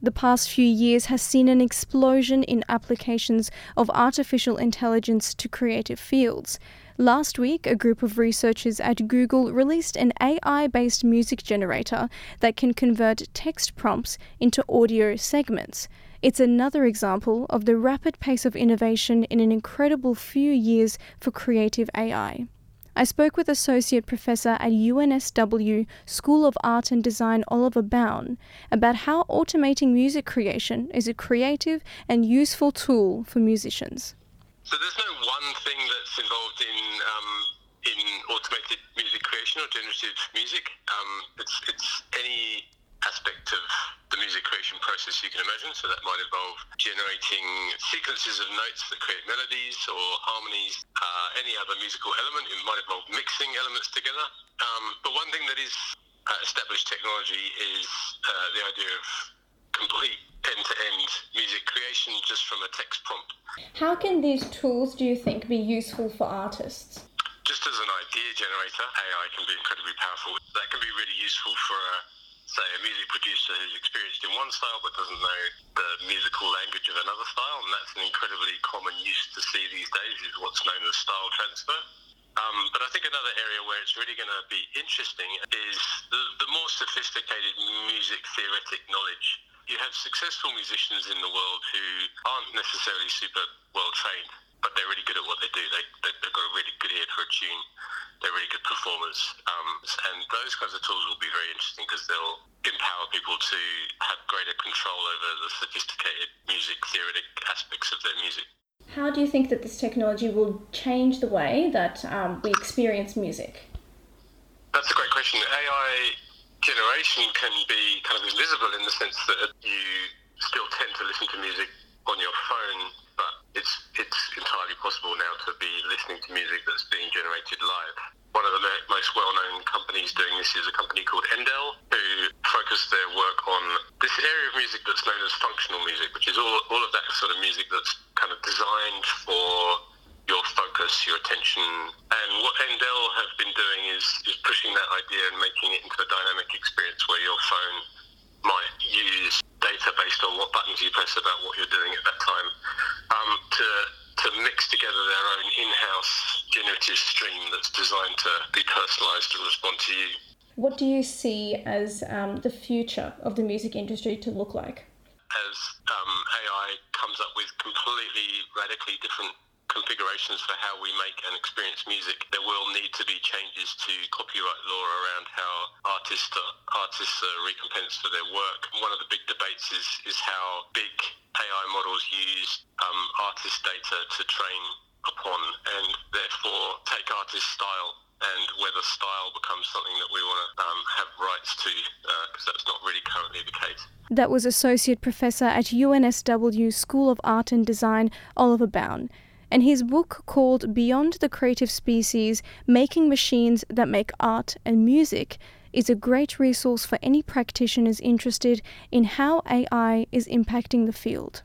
The past few years has seen an explosion in applications of artificial intelligence to creative fields. Last week, a group of researchers at Google released an AI-based music generator that can convert text prompts into audio segments. It's another example of the rapid pace of innovation in an incredible few years for creative AI. I spoke with Associate Professor at UNSW School of Art and Design Oliver Bowne about how automating music creation is a creative and useful tool for musicians. So there's no one thing that's involved in automated music creation or generative music. It's any aspect of the music creation process you can imagine. So that might involve generating sequences of notes that create melodies or harmonies, any other musical element. It might involve mixing elements together. But one thing that is established technology is the idea of complete end-to-end music creation just from a text prompt. How can these tools, do you think, be useful for artists? Just as an idea generator, AI can be incredibly powerful. That can be really useful for say a music producer who's experienced in one style but doesn't know the musical language of another style, and that's an incredibly common use to see these days, is what's known as style transfer. But I think another area where it's really going to be interesting is the more sophisticated music theoretic knowledge. You have successful musicians in the world who aren't necessarily super well trained, but they're really good at what they do. They've got a really good ear for a tune. They're really good performers. And those kinds of tools will be very interesting because they'll empower people to have greater control over the sophisticated music theoretic aspects of their music. How do you think that this technology will change the way that we experience music? That's a great question. AI generation can be kind of invisible in the sense that you still tend to listen to music on your phone, but it's entirely possible now to be listening to music that's being generated live. One of the most well-known companies doing this is a company called Endel, who focus their work on this area of music that's known as functional music, which is all of that sort of music that's kind of designed for your focus, your attention. And what Endel have been doing is pushing that idea and making it into a dynamic experience where your phone might use data based on what buttons you press about what you're doing at that time, to mix together their own in-house generative stream that's designed to be personalised and respond to you. What do you see as the future of the music industry to look like? As AI comes up with completely radically different configurations for how we make and experience music, there will need to be changes to copyright law around how artists are recompensed for their work. One of the big debates is how big AI models use artist data to train upon, and therefore take artist style, and whether style becomes something that we want to have rights to, because that's not really currently the case. That was Associate Professor at UNSW School of Art and Design Oliver Bowne. And his book called Beyond the Creative Species, Making Machines That Make Art and Music is a great resource for any practitioners interested in how AI is impacting the field.